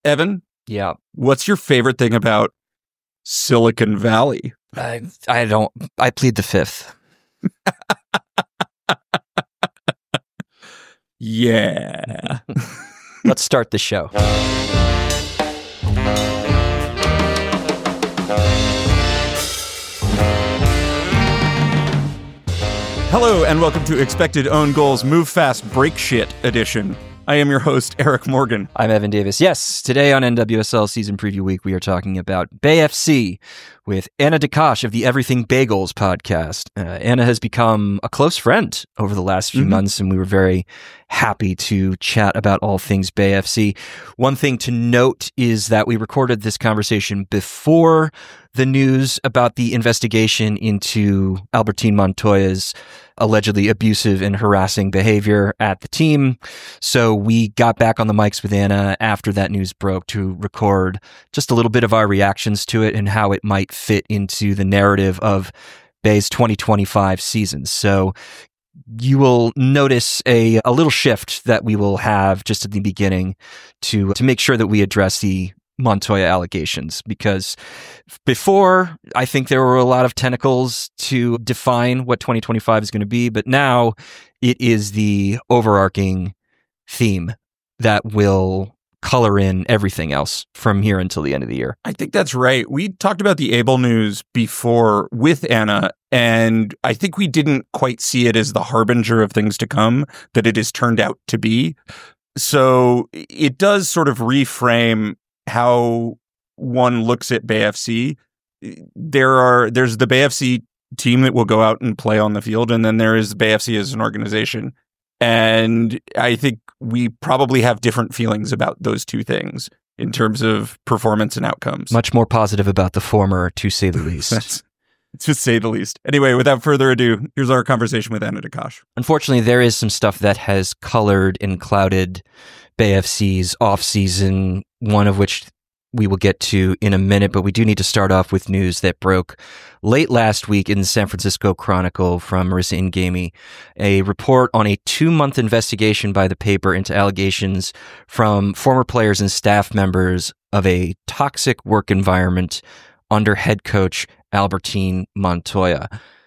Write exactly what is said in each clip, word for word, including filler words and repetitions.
Evan, Yeah. what's your favorite thing about Silicon Valley? I, I don't, I plead the fifth. Yeah. Let's start the show. Hello, and welcome to Expected Own Goals Move Fast Break Shit edition. I am your host, Eric Morgan. I'm Evan Davis. Yes, today on N W S L Season Preview Week, we are talking about Bay F C with Anna Dakash of the Everything Bagels podcast. Uh, Anna has become a close friend over the last few mm-hmm. months, and we were very happy to chat about all things Bay F C. One thing to note is that we recorded this conversation before the news about the investigation into Albertine Montoya's allegedly abusive and harassing behavior at the team. So we got back on the mics with Anna after that news broke to record just a little bit of our reactions to it and how it might fit into the narrative of Bay's twenty twenty-five season. So you will notice a, a little shift that we will have just at the beginning to, to make sure that we address the Montoya allegations, because before, I think there were a lot of tentacles to define what twenty twenty-five is going to be, but now it is the overarching theme that will color in everything else from here until the end of the year. I think that's right. We talked about the Able news before with Anna, and I think we didn't quite see it as the harbinger of things to come that it has turned out to be. So it does sort of reframe how one looks at Bay F C. There are there's the Bay F C team that will go out and play on the field, and then there is Bay F C as an organization. And I think we probably have different feelings about those two things in terms of performance and outcomes. Much more positive about the former, to say the least. That's, to say the least. Anyway, without further ado, here's our conversation with Anna Dakash. Unfortunately, there is some stuff that has colored and clouded Bay F C's offseason, one of which we will get to in a minute, but we do need to start off with news that broke late last week in the San Francisco Chronicle from Marissa Ingami, a report on a two-month investigation by the paper into allegations from former players and staff members of a toxic work environment under head coach Albertine Montoya.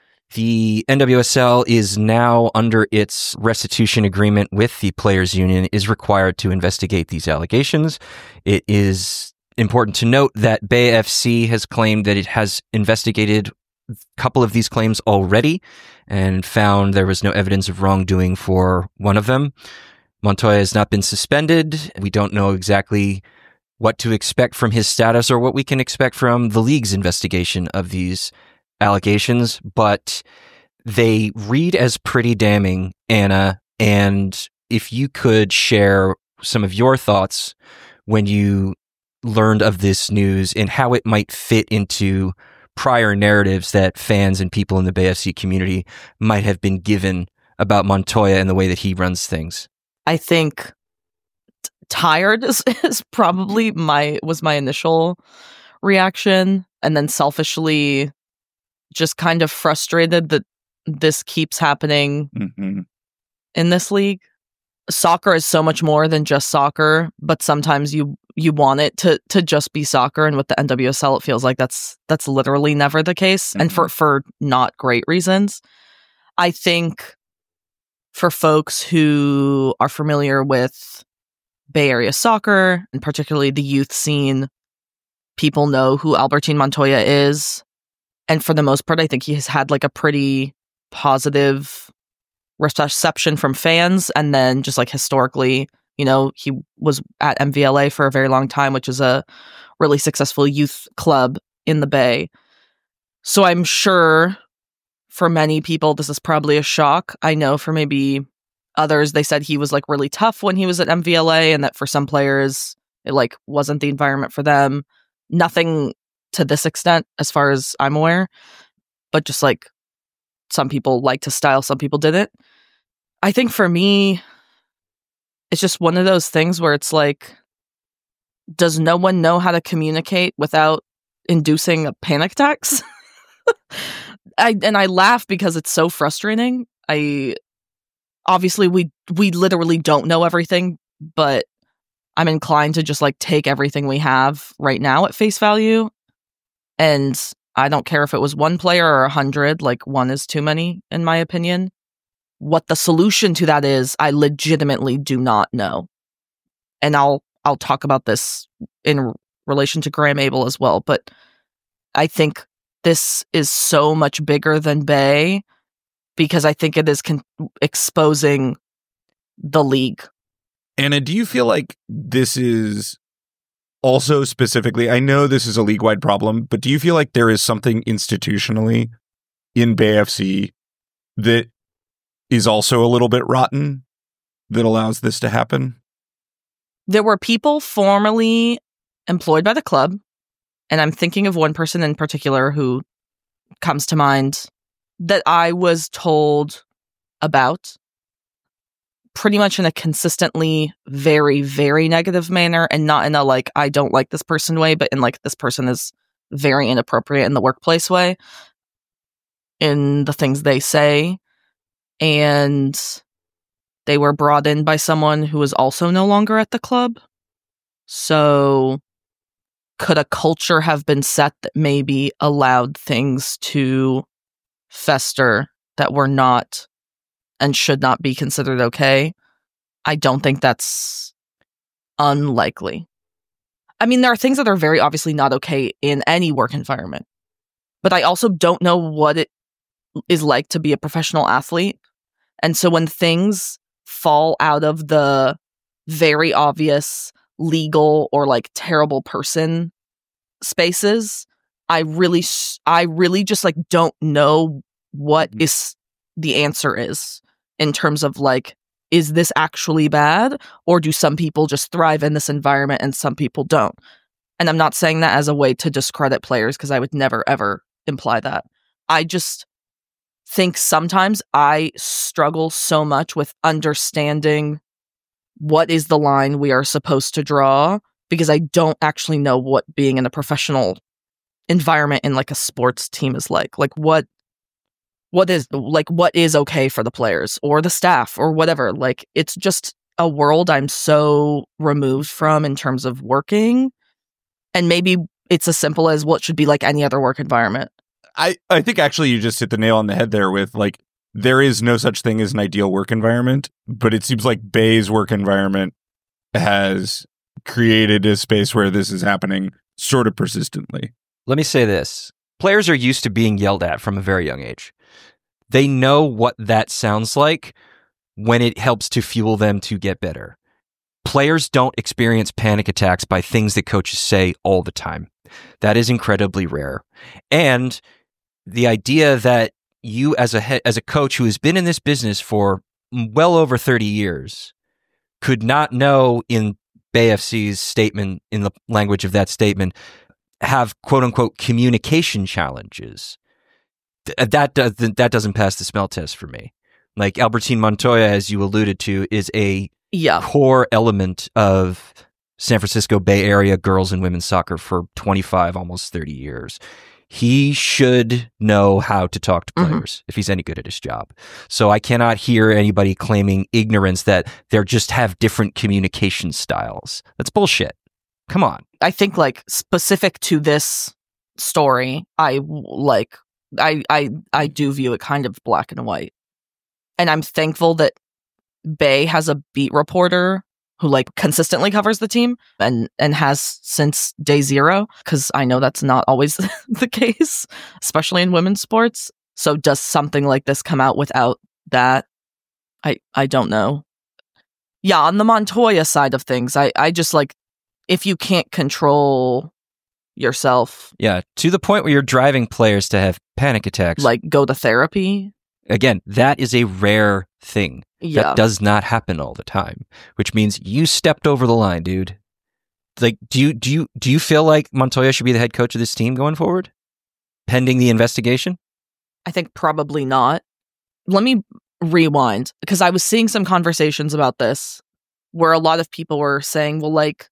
The N W S L is now, under its restitution agreement with the Players Union, is required to investigate these allegations. It is important to note that Bay F C has claimed that it has investigated a couple of these claims already and found there was no evidence of wrongdoing for one of them. Montoya has not been suspended. We don't know exactly what to expect from his status or what we can expect from the league's investigation of these allegations, but they read as pretty damning, Anna. And if you could share some of your thoughts when you learned of this news and how it might fit into prior narratives that fans and people in the Bay F C community might have been given about Montoya and the way that he runs things. I think t- tired is, is probably my was my initial reaction, and then selfishly just kind of frustrated that this keeps happening mm-hmm. in this league. Soccer is so much more than just soccer, but sometimes you you want it to to just be soccer, and with the N W S L it feels like that's that's literally never the case, mm-hmm. and for for not great reasons. I think for folks who are familiar with Bay Area soccer, and particularly the youth scene, people know who Albertine Montoya is. And for the most part, I think he has had like a pretty positive reception from fans. And then just like historically, you know, he was at M V L A for a very long time, which is a really successful youth club in the Bay. So I'm sure for many people, this is probably a shock. I know for maybe others, they said he was like really tough when he was at M V L A, and that for some players, it like wasn't the environment for them. Nothing to this extent, as far as I'm aware, but just like some people like to style, some people didn't. I think for me, it's just one of those things where it's like, does no one know how to communicate without inducing panic attacks? I and I laugh because it's so frustrating. I obviously we we literally don't know everything, but I'm inclined to just like take everything we have right now at face value. And I don't care if it was one player or a hundred, like one is too many, in my opinion. What the solution to that is, I legitimately do not know. And I'll I'll talk about this in relation to Graham Abel as well. But I think this is so much bigger than Bay because I think it is con- exposing the league. Anna, do you feel like this is also specifically, I know this is a league-wide problem, but do you feel like there is something institutionally in Bay F C that is also a little bit rotten that allows this to happen? There were people formerly employed by the club, and I'm thinking of one person in particular who comes to mind that I was told about pretty much in a consistently very, very negative manner, and not in a like, I don't like this person way, but in like, this person is very inappropriate in the workplace way, in the things they say. And they were brought in by someone who was also no longer at the club. So could a culture have been set that maybe allowed things to fester that were not and should not be considered okay? I don't think that's unlikely. I mean, there are things that are very obviously not okay in any work environment. But I also don't know what it is like to be a professional athlete. And so when things fall out of the very obvious legal or like terrible person spaces, I really, I really just like don't know what is the answer is in terms of like, is this actually bad, or do some people just thrive in this environment and some people don't? And I'm not saying that as a way to discredit players, because I would never ever imply that. I just think sometimes I struggle so much with understanding what is the line we are supposed to draw, because I don't actually know what being in a professional environment in like a sports team is like. Like what what is like what is okay for the players or the staff or whatever. Like it's just a world I'm so removed from in terms of working. And maybe it's as simple as what should be like any other work environment. I, I think actually you just hit the nail on the head there with like, there is no such thing as an ideal work environment, but it seems like Bay's work environment has created a space where this is happening sort of persistently. Let me say this. Players are used to being yelled at from a very young age. They know what that sounds like when it helps to fuel them to get better. Players don't experience panic attacks by things that coaches say all the time. That is incredibly rare. And the idea that you as a he- as a coach who has been in this business for well over thirty years could not know in Bay F C's statement, in the language of that statement, have quote unquote communication challenges. Th- that doesn't that doesn't pass the smell test for me. Like Albertine Montoya, as you alluded to, is a yeah. core element of San Francisco Bay Area girls and women's soccer for twenty-five, almost thirty years. He should know how to talk to players mm-hmm. if he's any good at his job. So I cannot hear anybody claiming ignorance that they just have different communication styles. That's bullshit. Come on. I think like specific to this story, I like I I I do view it kind of black and white. And I'm thankful that Bay has a beat reporter who like consistently covers the team and and has since day zero, because I know that's not always the case, especially in women's sports. So does something like this come out without that? I I don't know. Yeah, on the Montoya side of things, I, I just like, if you can't control yourself. Yeah, to the point where you're driving players to have panic attacks. Like go to therapy. Again, that is a rare thing. Yeah. That does not happen all the time, which means you stepped over the line, dude. Like, do you do you do you feel like Montoya should be the head coach of this team going forward, pending the investigation? I think probably not. Let me rewind, because I was seeing some conversations about this where a lot of people were saying, well, like,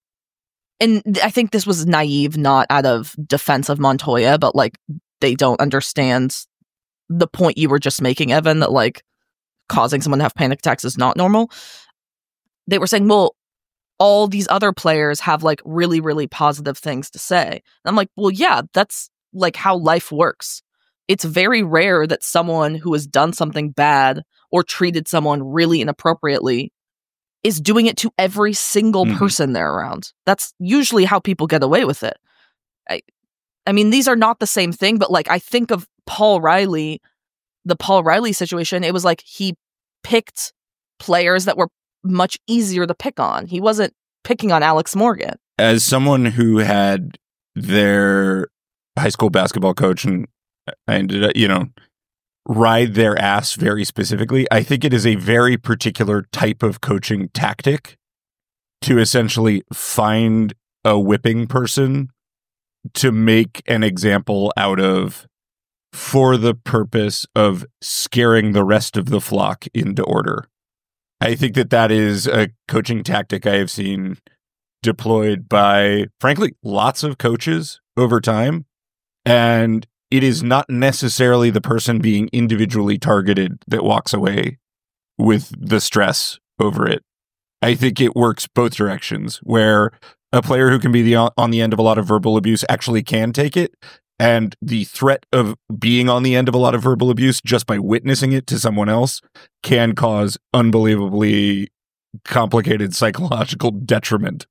and I think this was naive, not out of defense of Montoya, but like they don't understand the point you were just making, Evan, that like causing someone to have panic attacks is not normal. They were saying, well, all these other players have like really, really positive things to say. And I'm like, well, yeah, that's like how life works. It's very rare that someone who has done something bad or treated someone really inappropriately is doing it to every single Mhm. person they're around. That's usually how people get away with it. I, I mean, these are not the same thing, but like I think of Paul Riley, the Paul Riley situation, it was like he picked players that were much easier to pick on. He wasn't picking on Alex Morgan. As someone who had their high school basketball coach and I ended up, you know, ride their ass very specifically, I think it is a very particular type of coaching tactic to essentially find a whipping person to make an example out of for the purpose of scaring the rest of the flock into order. I think that that is a coaching tactic I have seen deployed by, frankly, lots of coaches over time. And it is not necessarily the person being individually targeted that walks away with the stress over it. I think it works both directions, where a player who can be the on the end of a lot of verbal abuse actually can take it, and the threat of being on the end of a lot of verbal abuse just by witnessing it to someone else can cause unbelievably complicated psychological detriment.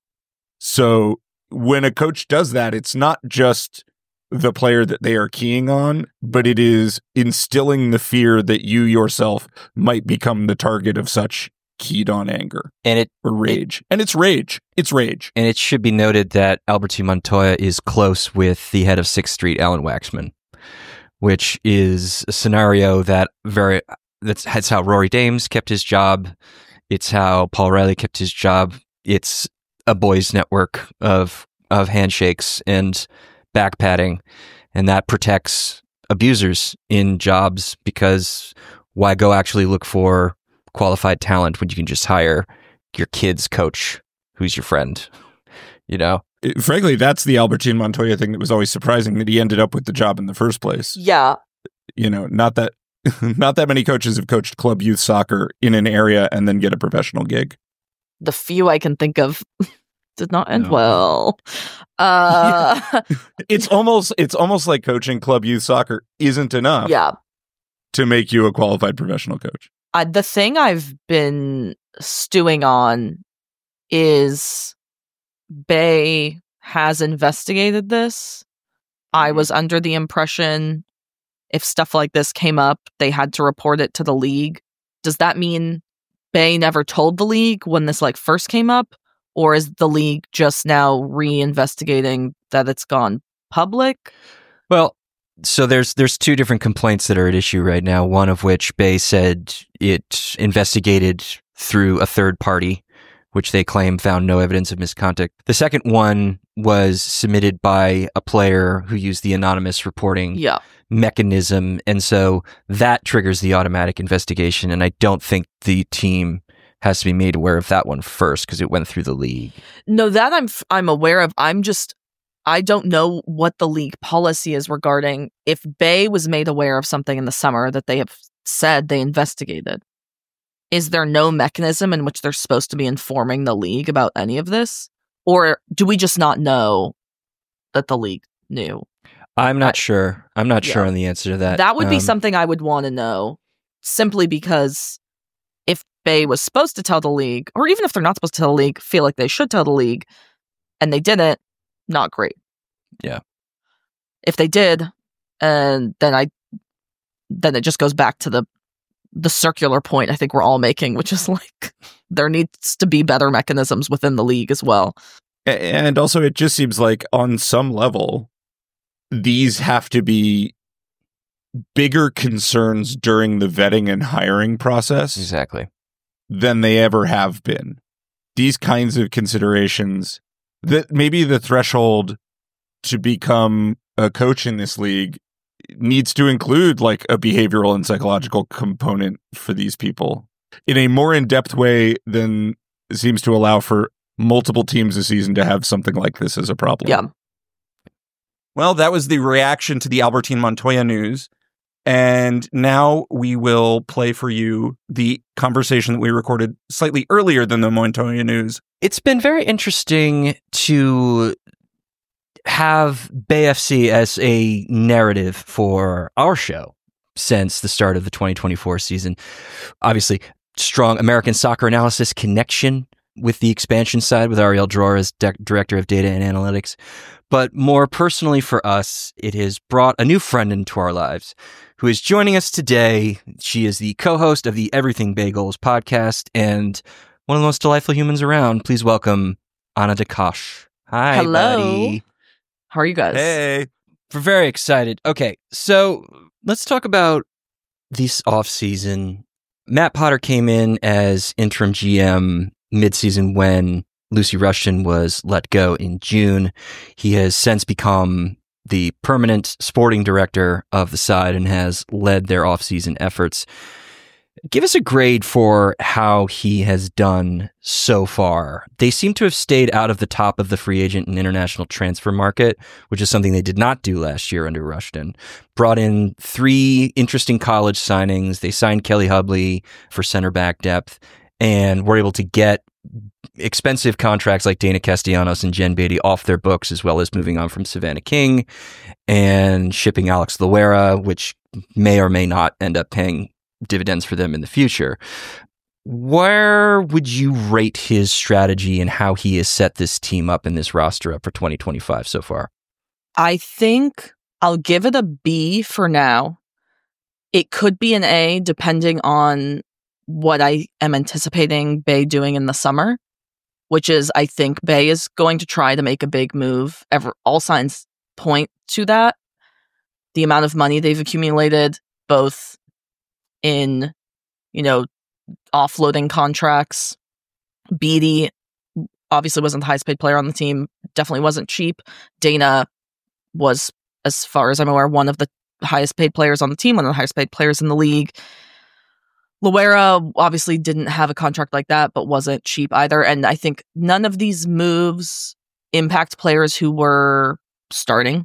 So when a coach does that, it's not just the player that they are keying on, but it is instilling the fear that you yourself might become the target of such keyed on anger And it or rage. It, and it's rage. It's rage. And it should be noted that Albertine Montoya is close with the head of Sixth Street, Alan Waxman, which is a scenario that very that's, that's how Rory Dames kept his job. It's how Paul Riley kept his job. It's a boys' network of of handshakes and back patting, and that protects abusers in jobs, because why go actually look for qualified talent when you can just hire your kid's coach who's your friend, you know? It, frankly, that's the Albertine Montoya thing that was always surprising, that he ended up with the job in the first place. Yeah. You know, not that not that many coaches have coached club youth soccer in an area and then get a professional gig. The few I can think of did not end No. well. Uh, it's almost it's almost like coaching club youth soccer isn't enough yeah. to make you a qualified professional coach. Uh, the thing I've been stewing on is Bay has investigated this. I was under the impression if stuff like this came up, they had to report it to the league. Does that mean Bay never told the league when this like first came up? Or is the league just now re-investigating that it's gone public? Well, so there's there's two different complaints that are at issue right now, one of which Bay said it investigated through a third party, which they claim found no evidence of misconduct. The second one was submitted by a player who used the anonymous reporting yeah. mechanism, and so that triggers the automatic investigation, and I don't think the team has to be made aware of that one first because it went through the league. No, that I'm f- I'm aware of. I'm just I don't know what the league policy is regarding if Bay was made aware of something in the summer that they have said they investigated. Is there no mechanism in which they're supposed to be informing the league about any of this? Or do we just not know that the league knew? I'm not I, sure. I'm not yeah. sure on the answer to that. That would be Um, something I would want to know, simply because if Bay was supposed to tell the league, or even if they're not supposed to tell the league, feel like they should tell the league, and they didn't, not great. Yeah. If they did, and then I, then it just goes back to the the circular point I think we're all making, which is like there needs to be better mechanisms within the league as well. And also, it just seems like on some level, these have to be bigger concerns during the vetting and hiring process Exactly. than they ever have been. These kinds of considerations, that maybe the threshold to become a coach in this league needs to include like a behavioral and psychological component for these people in a more in-depth way than seems to allow for multiple teams a season to have something like this as a problem. Yeah. Well, that was the reaction to the Albertine Montoya news. And now we will play for you the conversation that we recorded slightly earlier than the Montoya news It's been very interesting to have Bay F C as a narrative for our show since the start of the twenty twenty-four season. Obviously, strong American soccer analysis connection with the expansion side with Ariel Dror as de- Director of Data and Analytics. But more personally for us, it has brought a new friend into our lives who is joining us today. She is the co-host of the Everything Bagels podcast and one of the most delightful humans around. Please welcome Anna Dakash. Hi, Hello. buddy. How are you guys? Hey. We're very excited. Okay, so let's talk about this offseason. Matt Potter came in as interim G M midseason when Lucy Rushton was let go in June. He has since become the permanent sporting director of the side and has led their offseason efforts. Give us a grade for how he has done so far. They seem to have stayed out of the top of the free agent and international transfer market, which is something they did not do last year under Rushton. Brought in three interesting college signings. They signed Kelly Hubley for center back depth and were able to get expensive contracts like Dana Castellanos and Jen Beatty off their books, as well as moving on from Savannah King and shipping Alex Loera, which may or may not end up paying dividends for them in the future. Where would you rate his strategy and how he has set this team up and this roster up for twenty twenty-five so far? I think I'll give it a B for now. It could be an A depending on what I am anticipating Bay doing in the summer, which is I think Bay is going to try to make a big move. Ever, all signs point to that. The amount of money they've accumulated, both in, you know, offloading contracts. Beatty obviously wasn't the highest paid player on the team, definitely wasn't cheap. Dana was, as far as I'm aware, one of the highest paid players on the team, one of the highest paid players in the league. Loera obviously didn't have a contract like that, but wasn't cheap either. And I think none of these moves impact players who were starting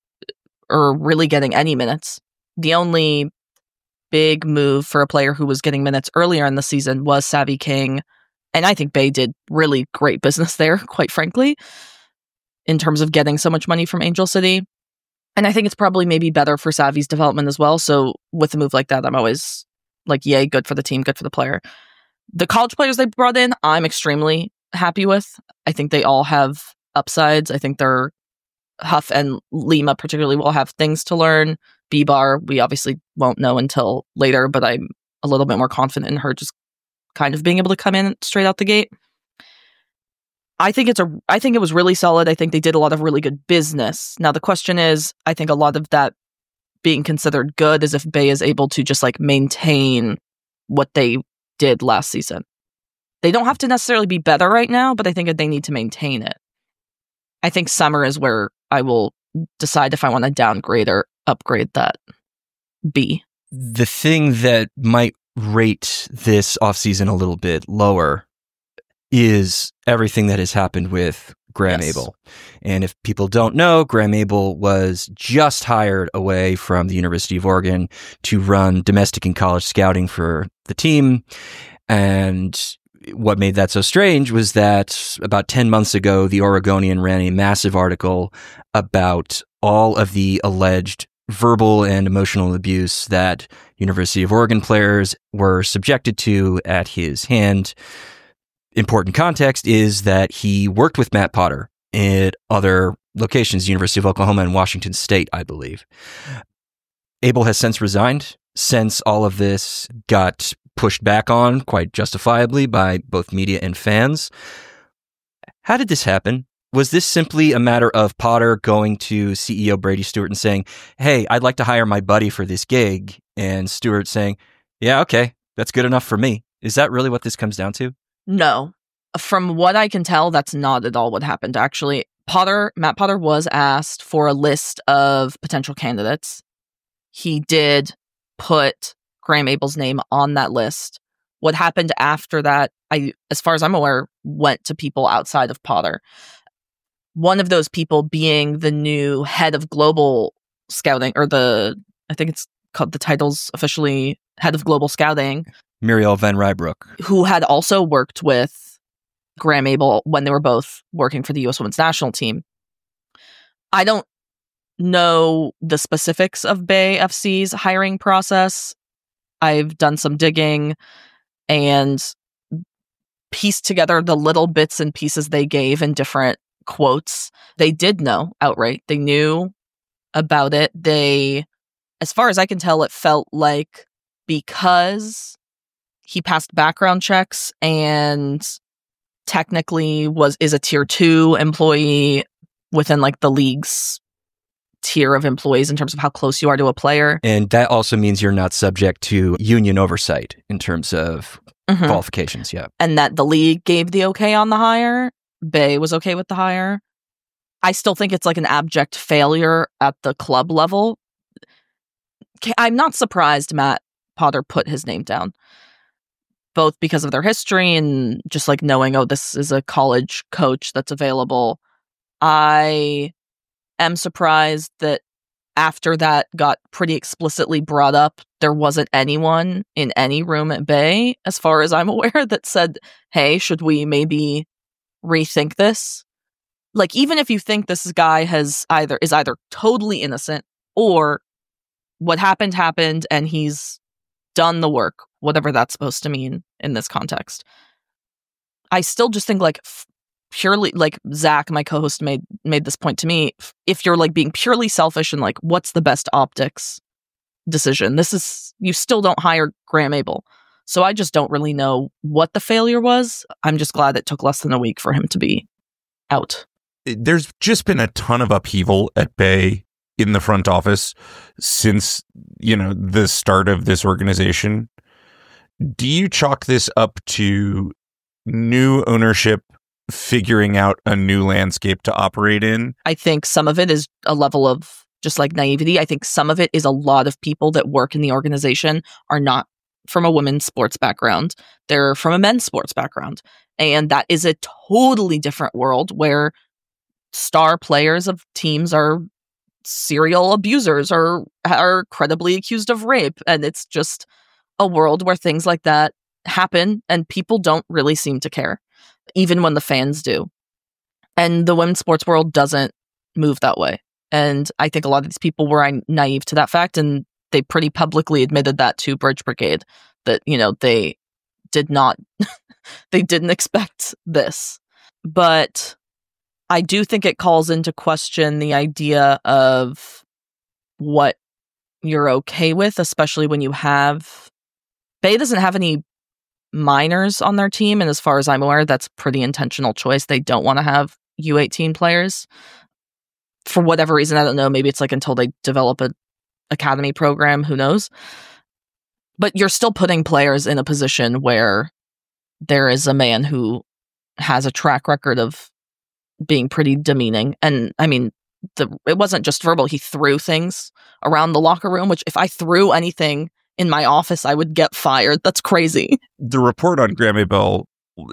or really getting any minutes. The only big move for a player who was getting minutes earlier in the season was Savvy King. And I think Bay did really great business there, quite frankly, in terms of getting so much money from Angel City. And I think it's probably maybe better for Savvy's development as well. So with a move like that, I'm always like, yay, good for the team, good for the player. The college players they brought in, I'm extremely happy with. I think they all have upsides. I think they're Huff and Lima particularly will have things to learn. B-Bar, we obviously won't know until later, but I'm a little bit more confident in her just kind of being able to come in straight out the gate. I think it's a. I think it was really solid. I think they did a lot of really good business. Now the question is, I think a lot of that being considered good is if Bay is able to just like maintain what they did last season. They don't have to necessarily be better right now, but I think that they need to maintain it. I think summer is where I will decide if I want to downgrade or upgrade that B. The thing that might rate this offseason a little bit lower is everything that has happened with Graham Yes. Abel. And if people don't know, Graham Abel was just hired away from the University of Oregon to run domestic and college scouting for the team. And what made that so strange was that about ten months ago, the Oregonian ran a massive article about all of the alleged verbal and emotional abuse that University of Oregon players were subjected to at his hand. Important context is that he worked with Matt Potter at other locations, University of Oklahoma and Washington State, I believe. Abel has since resigned since all of this got pushed back on, quite justifiably, by both media and fans. How did this happen? Was this simply a matter of Potter going to C E O Brady Stewart and saying, hey, I'd like to hire my buddy for this gig, and Stewart saying, yeah, okay, that's good enough for me? Is that really what this comes down to? No. From what I can tell, that's not at all what happened, actually. Potter, Matt Potter was asked for a list of potential candidates. He did put Graham Abel's name on that list. What happened after that, I, as far as I'm aware, went to people outside of Potter. One of those people being the new head of global scouting, or the, I think it's called, the title's officially head of global scouting. Muriel Van Rybrook. Who had also worked with Graham Abel when they were both working for the U S Women's National Team. I don't know the specifics of Bay F C's hiring process. I've done some digging and pieced together the little bits and pieces they gave in different quotes. They did know outright. They knew about it. They, as far as I can tell, it felt like because he passed background checks and technically was is a tier two employee within like the league's tier of employees in terms of how close you are to a player. And that also means you're not subject to union oversight in terms of mm-hmm. qualifications. Yeah. And that the league gave the okay on the hire. Bay was okay with the hire. I still think it's like an abject failure at the club level. I'm not surprised Matt Potter put his name down, both because of their history and just like knowing, oh, this is a college coach that's available. I am surprised that after that got pretty explicitly brought up, there wasn't anyone in any room at Bay, as far as I'm aware, that said, hey, should we maybe rethink this? Like, even if you think this guy has either is either totally innocent or what happened happened and he's done the work, whatever that's supposed to mean in this context, I still just think like f- purely like Zach, my co-host, made made this point to me. If you're like being purely selfish and like, what's the best optics decision? This is, you still don't hire Graham Abel. So I just don't really know what the failure was. I'm just glad it took less than a week for him to be out. There's just been a ton of upheaval at Bay in the front office since, you know, the start of this organization. Do you chalk this up to new ownership figuring out a new landscape to operate in? I think some of it is a level of just like naivety. I think some of it is a lot of people that work in the organization are not from a women's sports background. They're from a men's sports background. And that is a totally different world where star players of teams are serial abusers or are credibly accused of rape. And it's just a world where things like that happen and people don't really seem to care, even when the fans do. And the women's sports world doesn't move that way. And I think a lot of these people were naive to that fact, and they pretty publicly admitted that to Bridge Brigade, that, you know, they did not, they didn't expect this. But I do think it calls into question the idea of what you're okay with, especially when you have, Bay doesn't have any minors on their team, and as far as I'm aware, that's pretty intentional choice. They don't want to have U eighteen players for whatever reason. I don't know. Maybe it's like until they develop a academy program, who knows? But you're still putting players in a position where there is a man who has a track record of being pretty demeaning. And I mean, the it wasn't just verbal. He threw things around the locker room, which if I threw anything in my office, I would get fired. That's crazy. The report on Graham Abel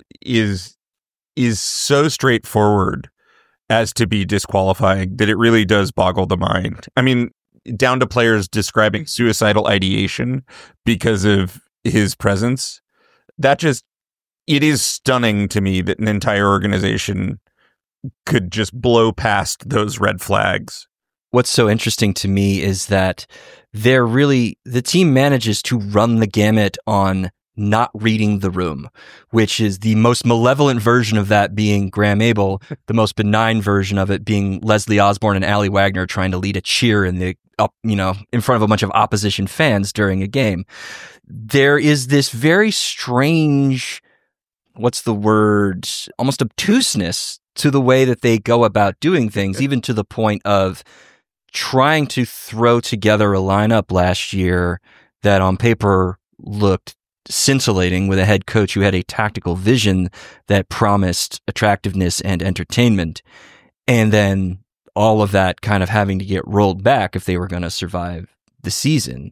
is is so straightforward as to be disqualifying that it really does boggle the mind. I mean, down to players describing suicidal ideation because of his presence. That just, it is stunning to me that an entire organization could just blow past those red flags. What's so interesting to me is that they're really, the team manages to run the gamut on not reading the room, which is the most malevolent version of that being Graham Abel, the most benign version of it being Leslie Osborne and Allie Wagner trying to lead a cheer in the up, you know, in front of a bunch of opposition fans during a game. There is this very strange, what's the word, almost obtuseness to the way that they go about doing things, even to the point of trying to throw together a lineup last year that on paper looked scintillating, with a head coach who had a tactical vision that promised attractiveness and entertainment. And then all of that kind of having to get rolled back if they were going to survive the season.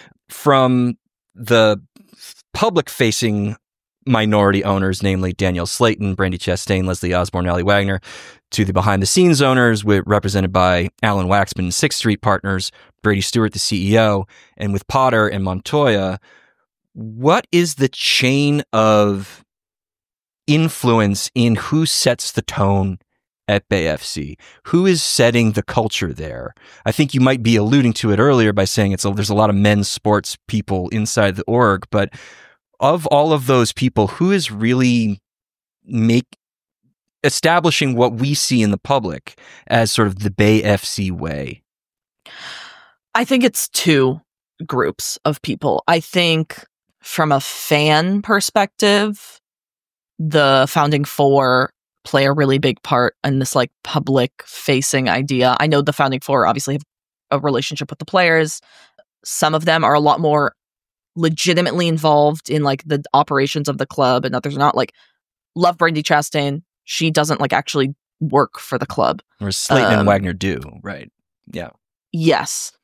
From the public-facing minority owners, namely Danielle Slayton, Brandi Chastain, Leslie Osborne, Allie Wagner, to the behind-the-scenes owners, with, represented by Alan Waxman and Sixth Street Partners, Brady Stewart, the C E O, and with Potter and Montoya, what is the chain of influence in who sets the tone at Bay F C? Who is setting the culture there? I think you might be alluding to it earlier by saying it's a, there's a lot of men's sports people inside the org, but of all of those people, who is really make establishing what we see in the public as sort of the Bay F C way? I think it's two groups of people. I think from a fan perspective, the Founding Four play a really big part in this like public facing idea. I know the Founding Four obviously have a relationship with the players. Some of them are a lot more legitimately involved in like the operations of the club, and others are not. Like, love Brandi Chastain. She doesn't like actually work for the club. Or Slayton Um, and Wagner do, right? Yeah. Yes.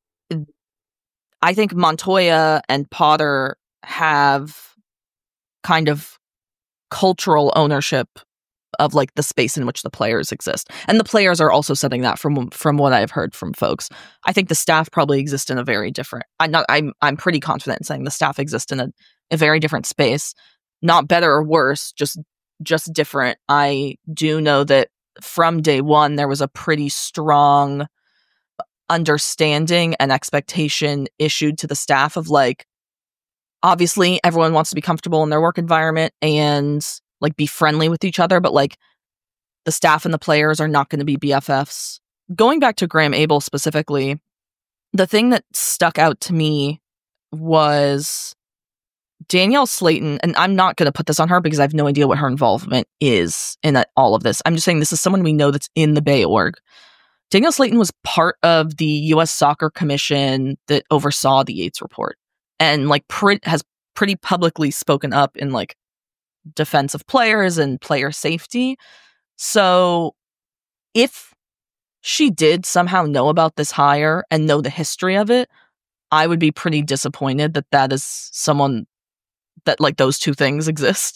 I think Montoya and Potter have kind of cultural ownership of like the space in which the players exist. And the players are also setting that from from what I've heard from folks. I think the staff probably exist in a very different I'm not I'm I'm pretty confident in saying the staff exist in a, a very different space. Not better or worse, just just different. I do know that from day one there was a pretty strong understanding and expectation issued to the staff of like, obviously everyone wants to be comfortable in their work environment and like be friendly with each other, but like the staff and the players are not going to be B F Fs. Going back to Graham Abel specifically, the thing that stuck out to me was Danielle Slayton, and I'm not going to put this on her because I have no idea what her involvement is in that, all of this. I'm just saying this is someone we know that's in the Bay org. Danielle Slayton was part of the U S Soccer Commission that oversaw the Yates report, and like pre- has pretty publicly spoken up in like defense of players and player safety. So if she did somehow know about this hire and know the history of it, I would be pretty disappointed that that is someone that like those two things exist.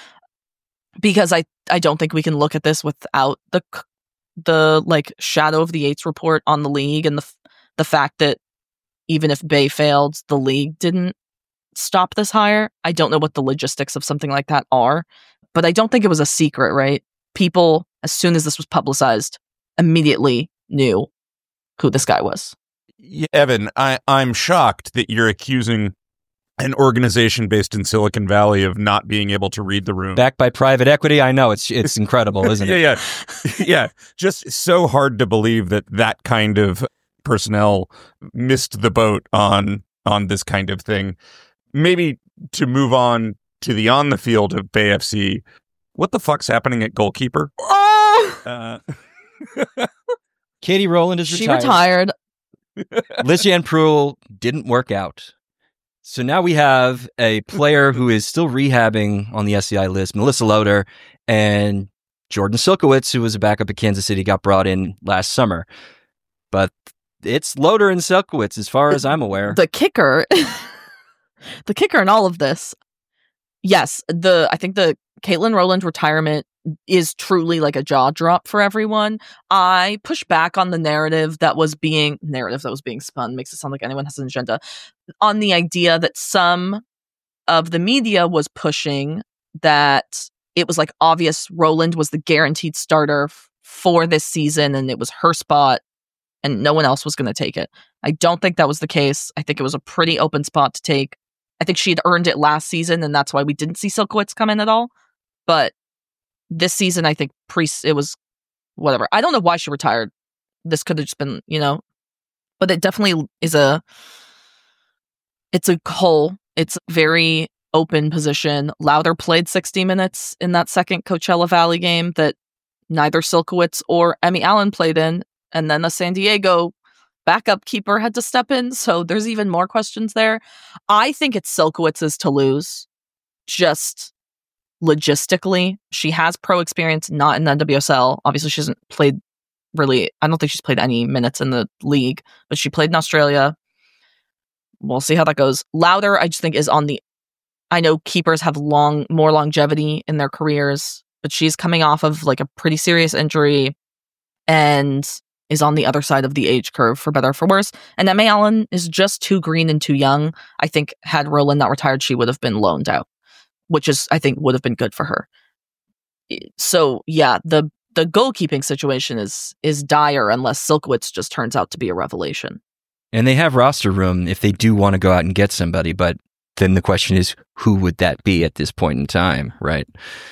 Because I, I don't think we can look at this without the the like shadow of the Yates report on the league, and the the fact that even if Bay failed, the league didn't stop this hire. I don't know what the logistics of something like that are, but I don't think it was a secret, right? People, as soon as this was publicized, immediately knew who this guy was. Yeah, Evan, I, I'm shocked that you're accusing an organization based in Silicon Valley of not being able to read the room. Backed by private equity, I know it's it's incredible, isn't it? yeah, yeah, yeah. Just so hard to believe that that kind of personnel missed the boat on on this kind of thing. Maybe to move on to the on the field of Bay F C, what the fuck's happening at goalkeeper? Oh! Uh, Katie Rowland is she retired. retired. Liz-Jan Pruel didn't work out. So now we have a player who is still rehabbing on the S C I list, Melissa Loader, and Jordan Silkowitz, who was a backup at Kansas City, got brought in last summer. But it's Loader and Silkowitz, as far as I'm aware. The kicker, the kicker in all of this, yes, the I think the Caitlin Rowland retirement is truly like a jaw drop for everyone. I push back on the narrative that was being narrative that was being spun. Makes it sound like anyone has an agenda on the idea that some of the media was pushing that it was like obvious Rowland was the guaranteed starter f- for this season and it was her spot and no one else was going to take it. I don't think that was the case. I think it was a pretty open spot to take. I think she had earned it last season and that's why we didn't see Silkowitz come in at all. But this season, I think pre it was whatever. I don't know why she retired. This could have just been, you know, but it definitely is a, it's a hole. It's a very open position. Lowder played sixty minutes in that second Coachella Valley game that neither Silkowitz or Emmy Allen played in. And then the San Diego backup keeper had to step in. So there's even more questions there. I think it's Silkowitz's to lose. Just logistically, she has pro experience, not in the N W S L. Obviously, she hasn't played really, I don't think she's played any minutes in the league, but she played in Australia. We'll see how that goes. Lowder, I just think, is on the, I know keepers have long, more longevity in their careers, but she's coming off of like a pretty serious injury and is on the other side of the age curve, for better or for worse. And Emma Allen is just too green and too young. I think had Rowland not retired, she would have been loaned out, which is, I think, would have been good for her. So yeah, the the goalkeeping situation is is dire unless Silkowitz just turns out to be a revelation. And they have roster room if they do want to go out and get somebody, but then the question is, who would that be at this point in time, right?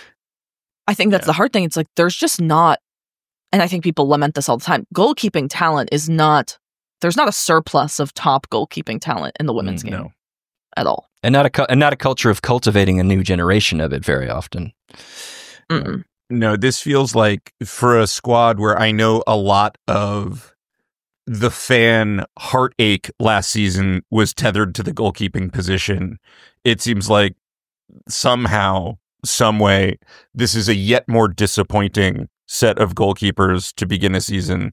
I think that's Yeah. the hard thing. It's like there's just not, and I think people lament this all the time, goalkeeping talent is not, there's not a surplus of top goalkeeping talent in the women's Mm, game No. at all. And not a cu- and not a culture of cultivating a new generation of it very often. Mm-mm. No, this feels like for a squad where I know a lot of the fan heartache last season was tethered to the goalkeeping position. It seems like somehow, some way, this is a yet more disappointing set of goalkeepers to begin a season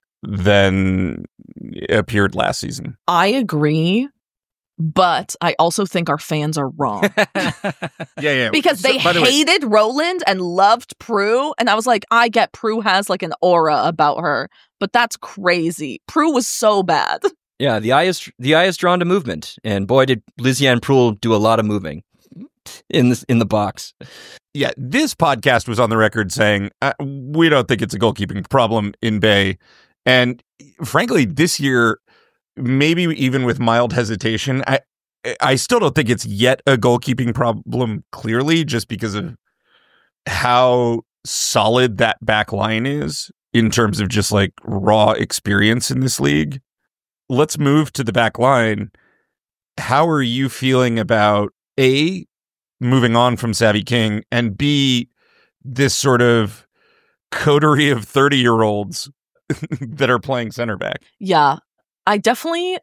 than appeared last season. I agree, but I also think our fans are wrong. Yeah, yeah. Because So, they by the way, hated Roland and loved Prue. And I was like, I get Prue has like an aura about her, but that's crazy. Prue was so bad. Yeah, the eye is the eye is drawn to movement, and boy, did Liziane Prul do a lot of moving in this in the box. yeah, this podcast was on the record saying uh, we don't think it's a goalkeeping problem in Bay. And frankly, this year, maybe even with mild hesitation, I I still don't think it's yet a goalkeeping problem, clearly, just because of how solid that back line is in terms of just like raw experience in this league. Let's move to the back line. How are you feeling about A, moving on from Savvy King, and B, this sort of coterie of thirty-year-olds that are playing center back? Yeah, I definitely,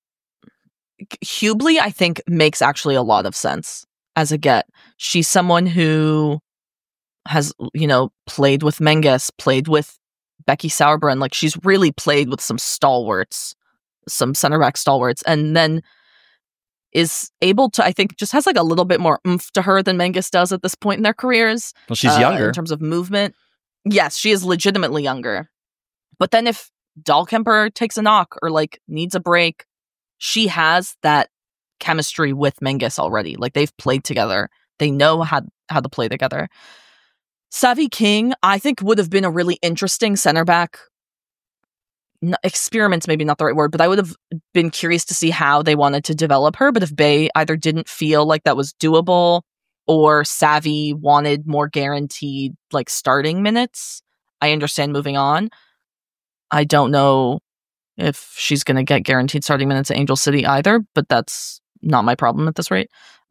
Hubley, I think, makes actually a lot of sense as a get. She's someone who has, you know, played with Menges, played with Becky Sauerbrunn. Like, she's really played with some stalwarts, some center back stalwarts, and then is able to, I think, just has like a little bit more oomph to her than Menges does at this point in their careers. Well, she's uh, younger. in terms of movement. Yes, she is legitimately younger. But then if Dahlkemper takes a knock or like needs a break, she has that chemistry with Menges already. Like, they've played together. They know how, how to play together. Savvy King, I think, would have been a really interesting center back. N- experiments, maybe not the right word, but I would have been curious to see how they wanted to develop her. But if Bay either didn't feel like that was doable or Savvy wanted more guaranteed like starting minutes, I understand moving on. I don't know if she's going to get guaranteed starting minutes at Angel City either, but that's not my problem at this rate.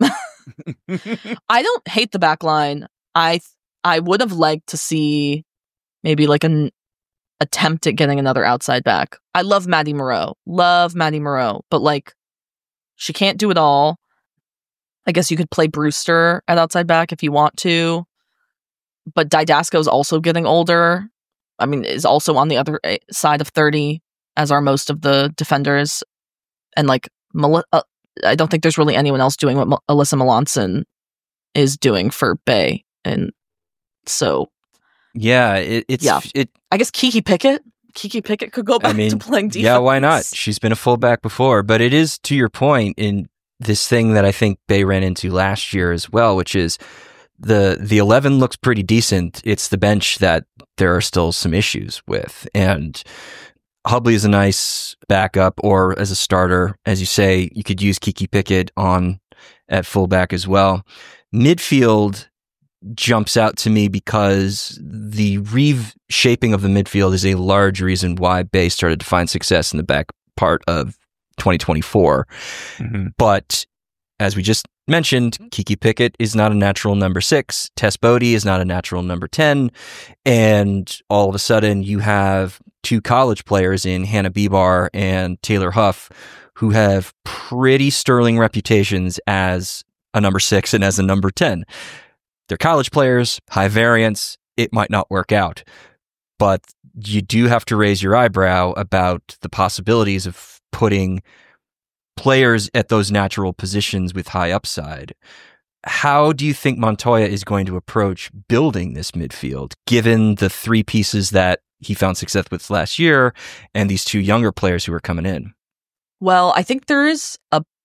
I don't hate the back line. I I would have liked to see maybe like an attempt at getting another outside back. I love Maddie Moreau. Love Maddie Moreau, but like she can't do it all. I guess you could play Brewster at outside back if you want to. But Didasco's also getting older. I mean, is also on the other side of thirty, as are most of the defenders. And like, Mel- uh, I don't think there's really anyone else doing what M- Alyssa Melanson is doing for Bay. And so, Yeah, it, it's Yeah. it. I guess Kiki Pickett, Kiki Pickett could go back I mean, to playing defense. yeah, why not? She's been a fullback before, but it is to your point in this thing that I think Bay ran into last year as well, which is the the eleven looks pretty decent. It's the bench that there are still some issues with, and Hubley is a nice backup, or as a starter, as you say, you could use Kiki Pickett on at fullback as well. Midfield jumps out to me because the reshaping of the midfield is a large reason why Bay started to find success in the back part of twenty twenty-four. Mm-hmm. But as we just mentioned, Kiki Pickett is not a natural number six. Tess Bodie is not a natural number ten. And all of a sudden you have two college players in Hannah Bibar and Taylor Huff who have pretty sterling reputations as a number six and as a number ten. They're college players, high variance. It might not work out. But you do have to raise your eyebrow about the possibilities of putting players at those natural positions with high upside. How do you think Montoya is going to approach building this midfield, given the three pieces that he found success with last year and these two younger players who are coming in? Well, I think there is a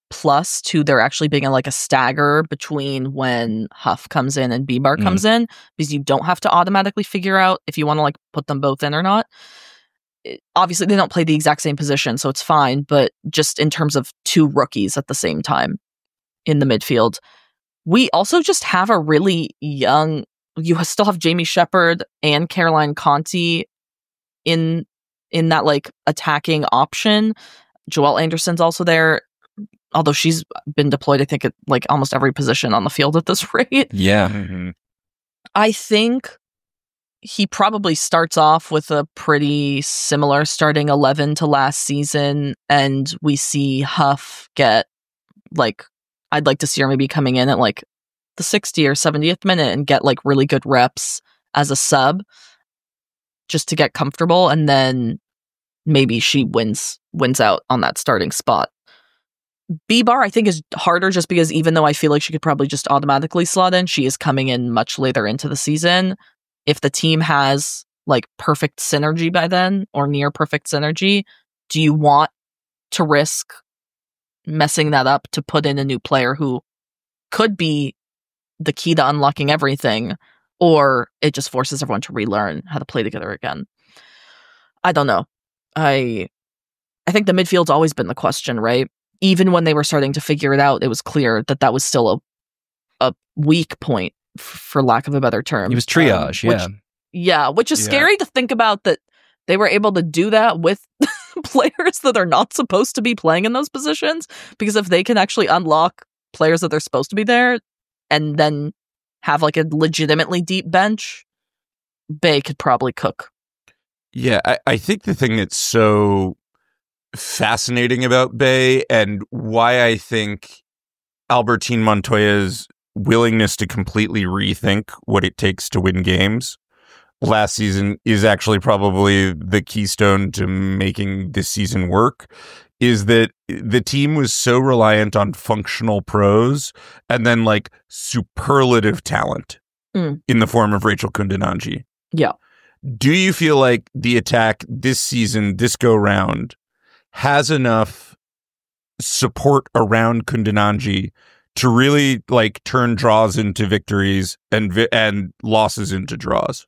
plus to there actually being a, like a stagger between when Huff comes in and B-Bar Mm. comes in, because you don't have to automatically figure out if you want to like put them both in or not. It- obviously, they don't play the exact same position, so it's fine. But just in terms of two rookies at the same time in the midfield, we also just have a really young. You still have Jamie Shepherd and Caroline Conti in in that like attacking option. Joelle Anderson's also there, although she's been deployed, I think, at like almost every position on the field at this rate. Yeah. Mhm. I think he probably starts off with a pretty similar starting eleven to last season, and we see Huff get like, I'd like to see her maybe coming in at like the sixtieth or seventieth minute and get like really good reps as a sub just to get comfortable, and then maybe she wins wins out on that starting spot. B-Bar, I think, is harder just because even though I feel like she could probably just automatically slot in, she is coming in much later into the season. If the team has like perfect synergy by then or near perfect synergy, do you want to risk messing that up to put in a new player who could be the key to unlocking everything, or it just forces everyone to relearn how to play together again? I don't know. I I think the midfield's always been the question, right? Even when they were starting to figure it out, it was clear that that was still a a weak point, f- for lack of a better term. It was triage, Um, which- yeah. yeah, which is Yeah. scary to think about, that they were able to do that with players that are not supposed to be playing in those positions. Because if they can actually unlock players that they're supposed to be there and then have like a legitimately deep bench, Bay could probably cook. Yeah, I, I think the thing that's so fascinating about Bay and why I think Albertine Montoya's willingness to completely rethink what it takes to win games last season is actually probably the keystone to making this season work, is that the team was so reliant on functional pros and then like superlative talent Mm. in the form of Rachel Kundananji. Yeah. Do you feel like the attack this season, this go round, has enough support around Kundananji to really like turn draws into victories and vi- and losses into draws?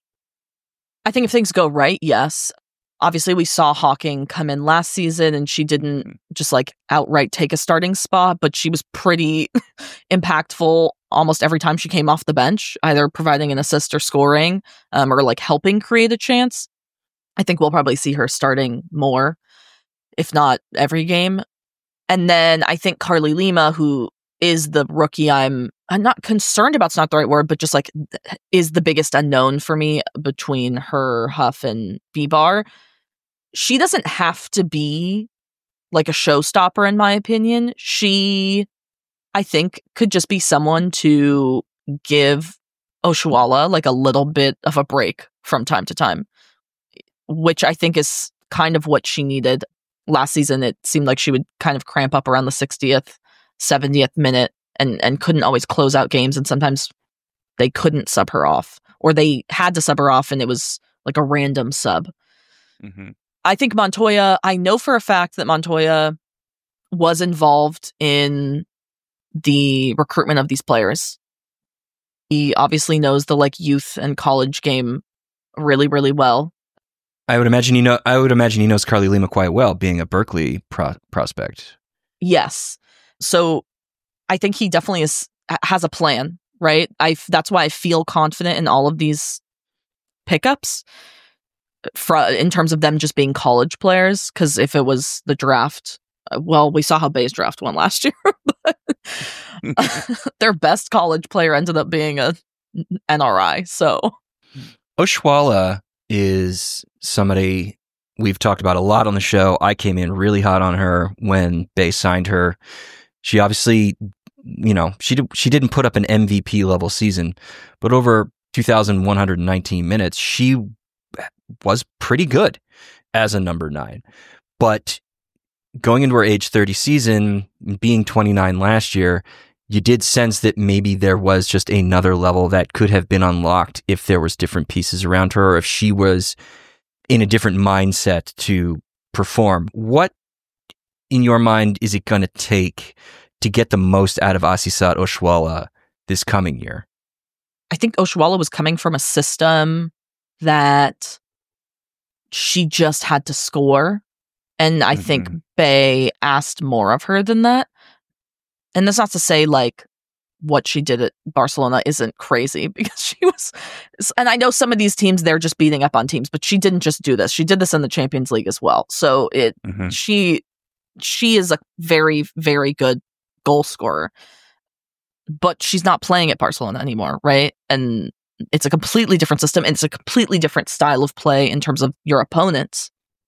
I think if things go right, yes. Obviously, we saw Hawking come in last season and she didn't just like outright take a starting spot, but she was pretty impactful almost every time she came off the bench, either providing an assist or scoring, um, or like helping create a chance. I think we'll probably see her starting more, if not every game. And then I think Carly Lima, who is the rookie I'm I'm not concerned about, it's not the right word, but just like th- is the biggest unknown for me between her, Huff, and B-Bar. She doesn't have to be like a showstopper, in my opinion. She, I think, could just be someone to give Oshuala like a little bit of a break from time to time, which I think is kind of what she needed last season. It seemed like she would kind of cramp up around the sixtieth, seventieth minute and, and couldn't always close out games. And sometimes they couldn't sub her off, or they had to sub her off and it was like a random sub. Mm-hmm. I think Montoya, I know for a fact that Montoya was involved in the recruitment of these players. He obviously knows the like youth and college game really, really well. I would imagine you know. I would imagine he knows Carly Lima quite well, being a Berkeley pro- prospect. Yes. So I think he definitely is has a plan, right? I that's why I feel confident in all of these pickups fr- in terms of them just being college players. Because if it was the draft, uh, well, we saw how Bay's draft went last year. But their best college player ended up being a N R I. So Oshuala is somebody we've talked about a lot on the show. I came in really hot on her when Bay signed her. She obviously, you know, she did, she didn't put up an M V P level season, but over two thousand one hundred nineteen minutes, she was pretty good as a number nine. But going into her age thirty season, being twenty-nine last year, you did sense that maybe there was just another level that could have been unlocked if there was different pieces around her, or if she was in a different mindset to perform. What, in your mind, is it going to take to get the most out of Asisat Oshoala this coming year? I think Oshoala was coming from a system that she just had to score. And I mm-hmm. think Bay asked more of her than that. And that's not to say, like, what she did at Barcelona isn't crazy, because she was, and I know some of these teams, they're just beating up on teams, but she didn't just do this. She did this in the Champions League as well. So it, mm-hmm. she, she is a very, very good goal scorer, but she's not playing at Barcelona anymore, right? And it's a completely different system, and it's a completely different style of play in terms of your opponents.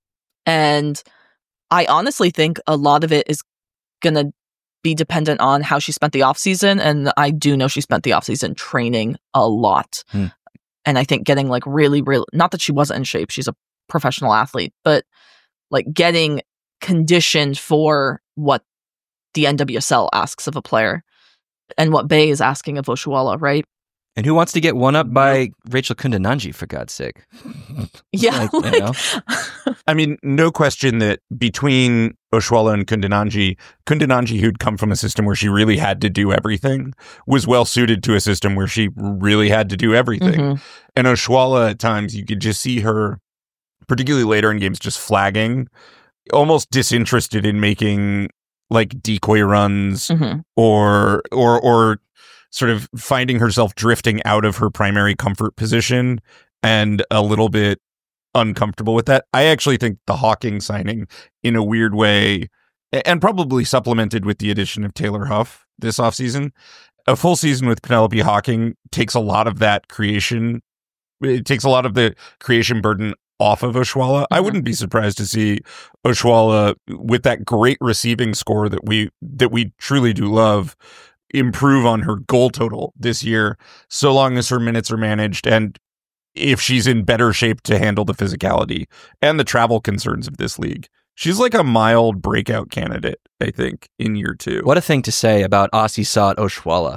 And I honestly think a lot of it is going to be dependent on how she spent the offseason. And I do know she spent the offseason training a lot. Hmm. And I think getting like really, really, not that she wasn't in shape, she's a professional athlete, but like getting conditioned for what the N W S L asks of a player and what Bay is asking of Oshoala, right? And who wants to get one up by Rachel Kundananji, for God's sake? Yeah. like, like, you know? I mean, no question that between Oshoala and Kundananji, Kundananji, who'd come from a system where she really had to do everything, was well suited to a system where she really had to do everything. Mm-hmm. And Oshoala, at times, you could just see her, particularly later in games, just flagging, almost disinterested in making like decoy runs mm-hmm. or or or sort of finding herself drifting out of her primary comfort position and a little bit uncomfortable with that. I actually think the Hawking signing, in a weird way, and probably supplemented with the addition of Taylor Huff this offseason, a full season with Penelope Hawking takes a lot of that creation. It takes a lot of the creation burden off of Oshoala. Mm-hmm. I wouldn't be surprised to see Oshoala, with that great receiving score that we that we truly do love, improve on her goal total this year, so long as her minutes are managed and if she's in better shape to handle the physicality and the travel concerns of this league. She's like a mild breakout candidate, I think, in year two. What a thing to say about Asisat Oshoala.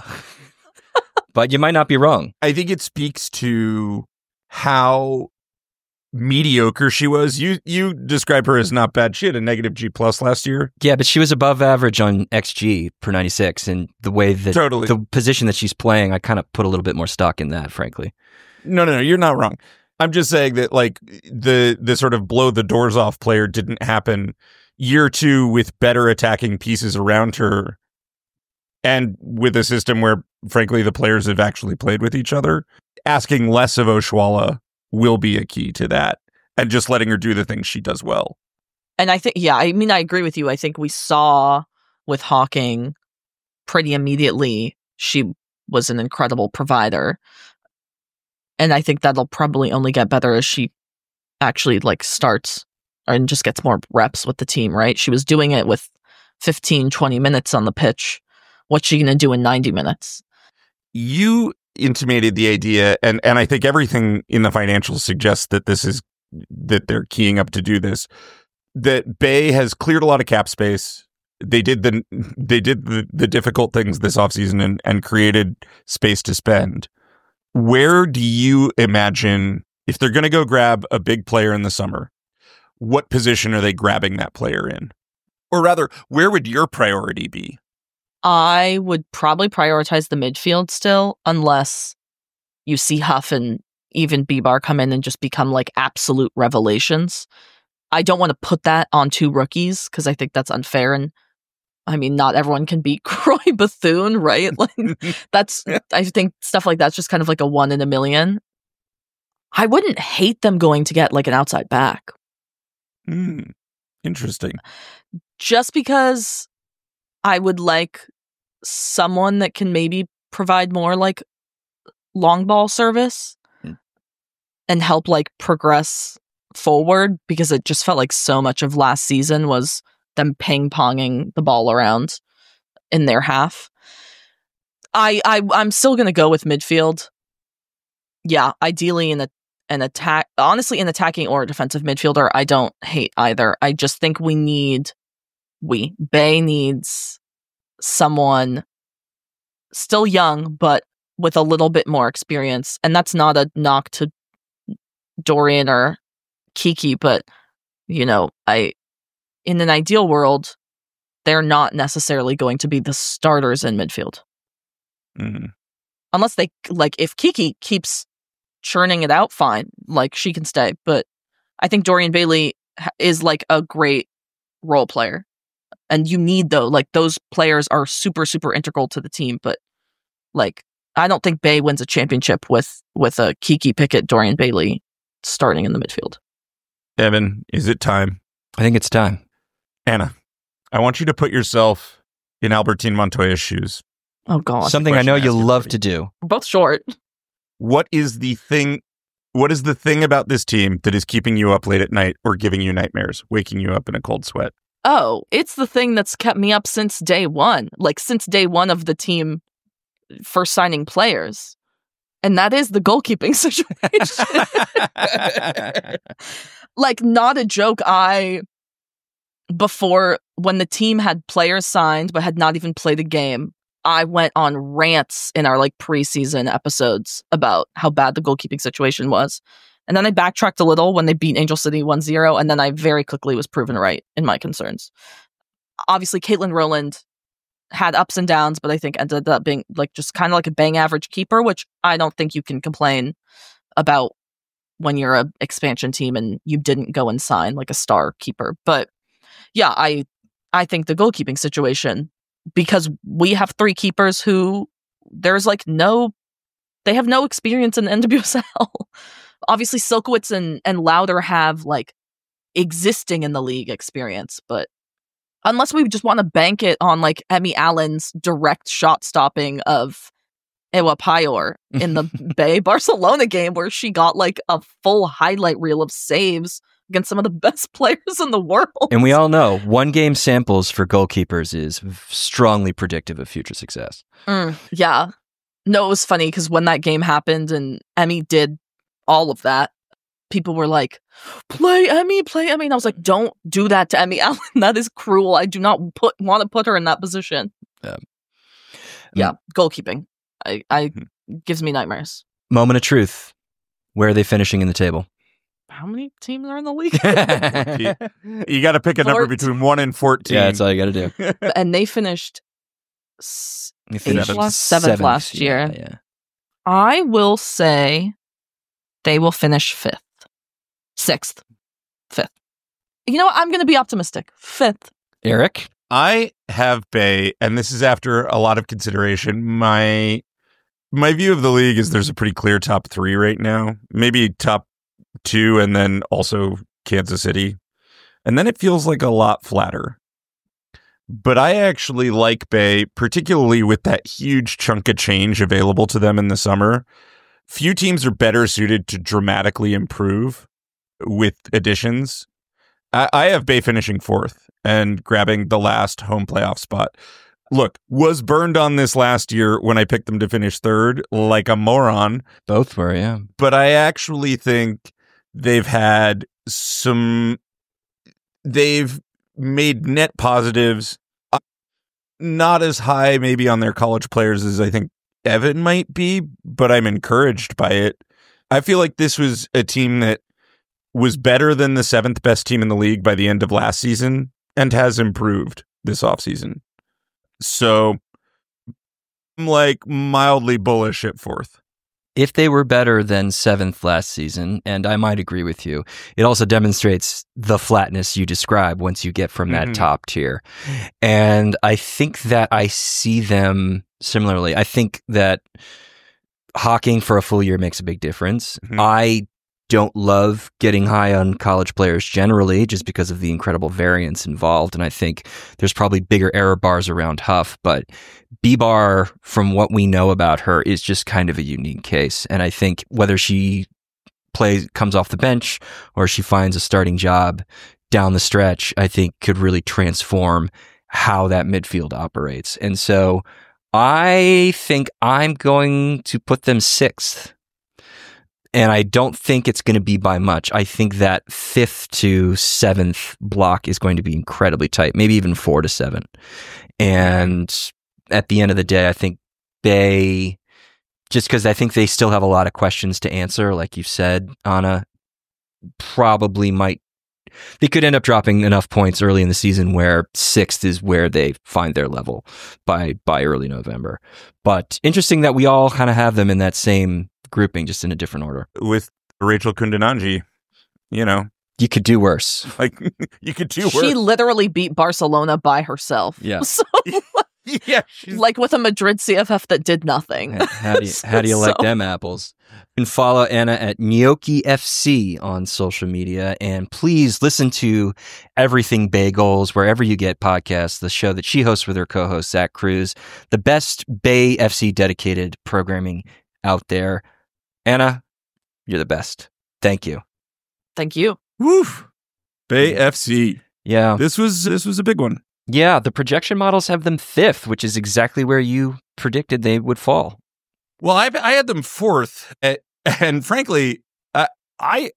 But you might not be wrong. I think it speaks to how mediocre she was. You you describe her as not bad. She had a negative G plus last year. Yeah, but she was above average on X G per ninety-six, and the way that totally. the position that she's playing, I kind of put a little bit more stock in that, frankly. No, no, no, you're not wrong. I'm just saying that like the the sort of blow the doors off player didn't happen. Year two, with better attacking pieces around her and with a system where, frankly, the players have actually played with each other, asking less of Oshoala will be a key to that, and just letting her do the things she does well. And I think, yeah, I mean, I agree with you. I think we saw with Hawking pretty immediately she was an incredible provider. And I think that'll probably only get better as she actually like starts and just gets more reps with the team, right? She was doing it with fifteen, twenty minutes on the pitch. What's she going to do in ninety minutes? You intimated the idea, and, and I think everything in the financials suggests that this is, that they're keying up to do this, that Bay has cleared a lot of cap space. They did the, they did the, the difficult things this offseason and, and created space to spend. Where do you imagine, if they're going to go grab a big player in the summer, what position are they grabbing that player in? Or rather, where would your priority be? I would probably prioritize the midfield still, unless you see Huff and even B-Bar come in and just become like absolute revelations. I don't want to put that on two rookies because I think that's unfair. And I mean, not everyone can beat Croy Bethune, right? Like that's, I think stuff like that's just kind of like a one in a million. I wouldn't hate them going to get like an outside back. Mm, interesting. Just because I would like someone that can maybe provide more like long ball service mm. and help like progress forward, because it just felt like so much of last season was them ping-ponging the ball around in their half. I, I I'm still gonna go with midfield. Yeah, ideally in a an attack, honestly, an attacking or a defensive midfielder. I don't hate either. I just think we need we Bay needs someone still young, but with a little bit more experience. And that's not a knock to Dorian or Kiki, but you know, I in an ideal world, they're not necessarily going to be the starters in midfield. Mm-hmm. Unless they, like, if Kiki keeps churning it out, fine. Like, she can stay. But I think Dorian Bailey is, like, a great role player. And you need, though, like, those players are super, super integral to the team. But, like, I don't think Bay wins a championship with, with a Kiki Pickett, Dorian Bailey starting in the midfield. Evan, is it time? I think it's time. Anna, I want you to put yourself in Albertine Montoya's shoes. Oh, God. Something I know you Question love asked to do. We're both short. What is the thing? What is the thing about this team that is keeping you up late at night or giving you nightmares, waking you up in a cold sweat? Oh, it's the thing that's kept me up since day one. Like, since day one of the team first signing players. And that is the goalkeeping situation. Like, not a joke. I, before, when the team had players signed but had not even played a game, I went on rants in our, like, preseason episodes about how bad the goalkeeping situation was. And then I backtracked a little when they beat Angel City one zero, and then I very quickly was proven right in my concerns. Obviously, Caitlin Rowland had ups and downs, but I think ended up being, like, just kind of like a bang average keeper, which I don't think you can complain about when you're a expansion team and you didn't go and sign, like, a star keeper. But yeah, I I think the goalkeeping situation, because we have three keepers who there's, like, no, they have no experience in N W S L. Obviously, Silkowitz and, and Lauder have, like, existing in the league experience, but unless we just want to bank it on, like, Emmy Allen's direct shot stopping of Ewa Payor in the Bay Barcelona game, where she got, like, a full highlight reel of saves against some of the best players in the world. And we all know one game samples for goalkeepers is strongly predictive of future success. Mm, yeah. No, it was funny because when that game happened and Emmy did all of that, people were like, play Emmy, play Emmy. And I was like, don't do that to Emmy Allen. That is cruel. I do not put want to put her in that position. Yeah. Yeah. Goalkeeping. I, I gives me nightmares. Moment of truth. Where are they finishing in the table? How many teams are in the league? you you got to pick a number fourteen. between one and fourteen. Yeah, that's all you got to do. And they finished s- They eighth finished last- seventh last year. Yeah, yeah. I will say they will finish fifth. Sixth. Fifth. You know what? I'm going to be optimistic. Fifth. Eric? I have Bay, and this is after a lot of consideration. My my view of the league is there's a pretty clear top three right now. Maybe top two, and then also Kansas City. And then it feels like a lot flatter. But I actually like Bay, particularly with that huge chunk of change available to them in the summer. Few teams are better suited to dramatically improve with additions. I, I have Bay finishing fourth and grabbing the last home playoff spot. Look, was burned on this last year when I picked them to finish third, like a moron. Both were, yeah. But I actually think they've had some, they've made net positives, uh, not as high maybe on their college players as I think Evan might be, but I'm encouraged by it. I feel like this was a team that was better than the seventh best team in the league by the end of last season and has improved this offseason. So I'm like mildly bullish at fourth. If they were better than seventh last season, and I might agree with you, it also demonstrates the flatness you describe once you get from that Mm-hmm. top tier. And I think that I see them similarly. I think that hawking for a full year makes a big difference. Mm-hmm. I don't love getting high on college players generally just because of the incredible variance involved. And I think there's probably bigger error bars around Huff, but B-Bar, from what we know about her, is just kind of a unique case. And I think whether she plays, comes off the bench or she finds a starting job down the stretch, I think could really transform how that midfield operates. And so I think I'm going to put them sixth. And I don't think it's going to be by much. I think that fifth to seventh block is going to be incredibly tight, maybe even four to seven. And at the end of the day, I think they, just because I think they still have a lot of questions to answer, like you said, Anna, probably might they could end up dropping enough points early in the season where sixth is where they find their level by by early November. But interesting that we all kind of have them in that same grouping, just in a different order. With Rachel Kundananji, you know, you could do worse. Like you could do worse. She literally beat Barcelona by herself. Yeah. So, yeah, she's... like with a Madrid C F F that did nothing. How do you, how do you like So- them apples? You can follow Anna at Gnocchi F C on social media. And please listen to Everything Bagels wherever you get podcasts, the show that she hosts with her co-host, Zach Cruz. The best Bay F C dedicated programming out there. Anna, you're the best. Thank you. Thank you. Woof. Bay F C. Yeah. This was this was a big one. Yeah, the projection models have them fifth, which is exactly where you predicted they would fall. Well, I I had them fourth, and, and frankly, I I,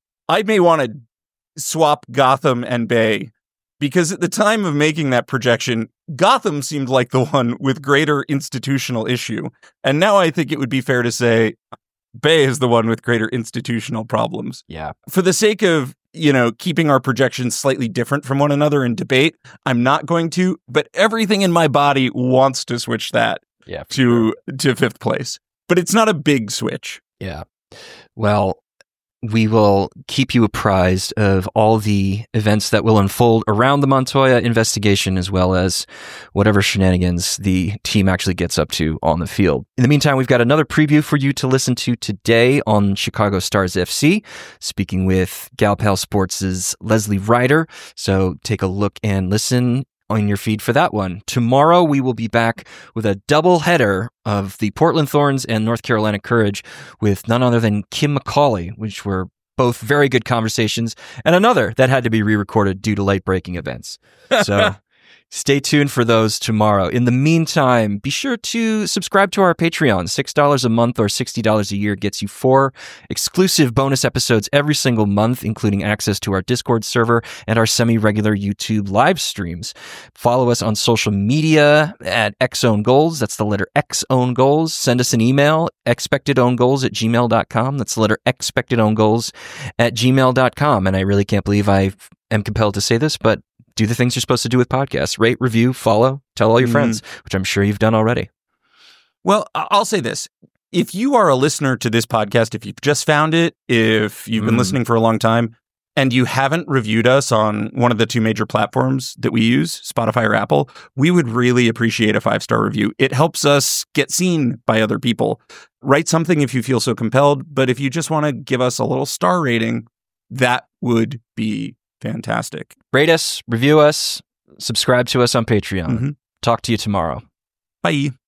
I may want to swap Gotham and Bay, because at the time of making that projection, Gotham seemed like the one with greater institutional issue, and now I think it would be fair to say Bay is the one with greater institutional problems. Yeah. For the sake of, you know, keeping our projections slightly different from one another in debate, I'm not going to, but everything in my body wants to switch that Yeah. to sure. to fifth place. But it's not a big switch. Yeah. Well, we will keep you apprised of all the events that will unfold around the Montoya investigation, as well as whatever shenanigans the team actually gets up to on the field. In the meantime, we've got another preview for you to listen to today on Chicago Stars F C, speaking with Gal Pal Sports' Leslie Ryder. So take a look and listen on your feed for that one. Tomorrow, we will be back with a double header of the Portland Thorns and North Carolina Courage with none other than Kim McCauley, which were both very good conversations, and another that had to be re-recorded due to late-breaking events. So stay tuned for those tomorrow. In the meantime, be sure to subscribe to our Patreon. six dollars a month or sixty dollars a year gets you four exclusive bonus episodes every single month, including access to our Discord server and our semi-regular YouTube live streams. Follow us on social media at XOwnGoals. That's the letter X Own Goals. Send us an email, expectedowngoals at gmail dot com. That's the letter expectedowngoals at gmail dot com. And I really can't believe I am compelled to say this, but do the things you're supposed to do with podcasts. Rate, review, follow, tell all your mm. friends, which I'm sure you've done already. Well, I'll say this. If you are a listener to this podcast, if you've just found it, if you've been mm. listening for a long time, and you haven't reviewed us on one of the two major platforms that we use, Spotify or Apple, we would really appreciate a five-star review. It helps us get seen by other people. Write something if you feel so compelled, but if you just want to give us a little star rating, that would be fantastic. Rate us, review us, subscribe to us on Patreon. Mm-hmm. Talk to you tomorrow. Bye.